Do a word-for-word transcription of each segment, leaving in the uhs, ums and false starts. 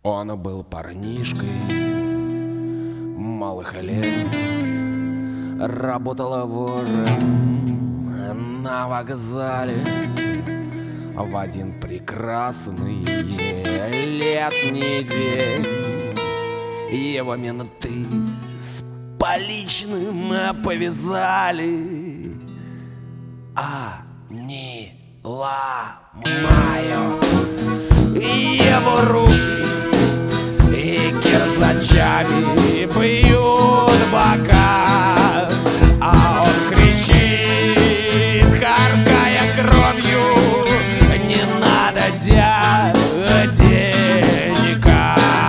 Он был парнишкой малых лет, работал вором на вокзале. В один прекрасный летний день его менты с поличным повязали, они ломают его руки и кирзачами бьют бока, а он кричит, харкая кровью: не надо денега.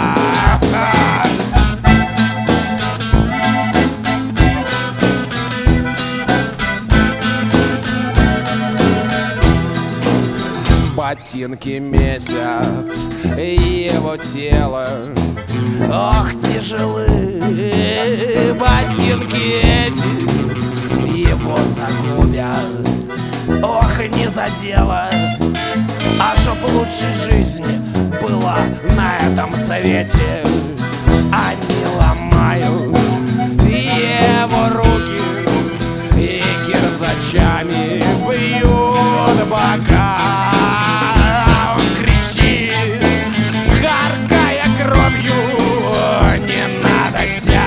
Ботинки месят его тело, ох, тяжелые ботинки эти его загубят, ох, не задело. А чтоб лучшей жизни была на этом свете, они ломают его руки и кирзачами бьют бока. Он кричит, харкая кровью: не надо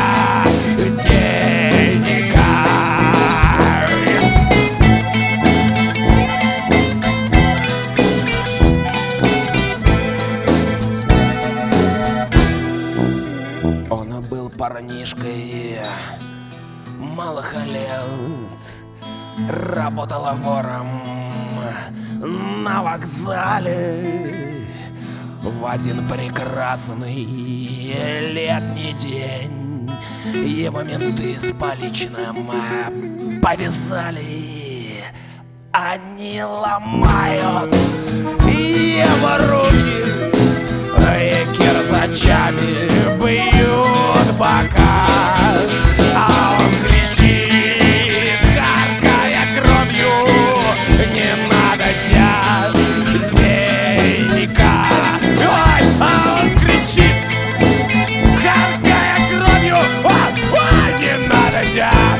денега. Он был парнишкой малых лет, работал вором на вокзале. В один прекрасный летний день его менты с поличным повязали, они ломают его руки и кирзачами бьют бока, а он кричит, харкая кровью: не надо денега. Ой, а он кричит, харкая кровью: ой, ой, не надо денега.